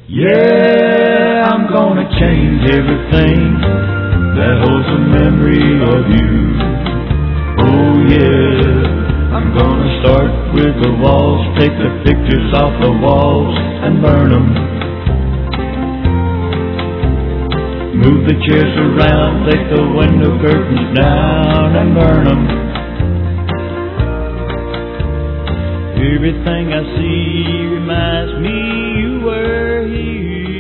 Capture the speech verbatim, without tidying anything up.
Yeah, I'm gonna change everything that holds a memory of you. Oh yeah, I'm gonna start with the walls, take the pictures off the walls and burn them. Move the chairs around, take the window curtains down and burn them. Everything I see reminds me you were here.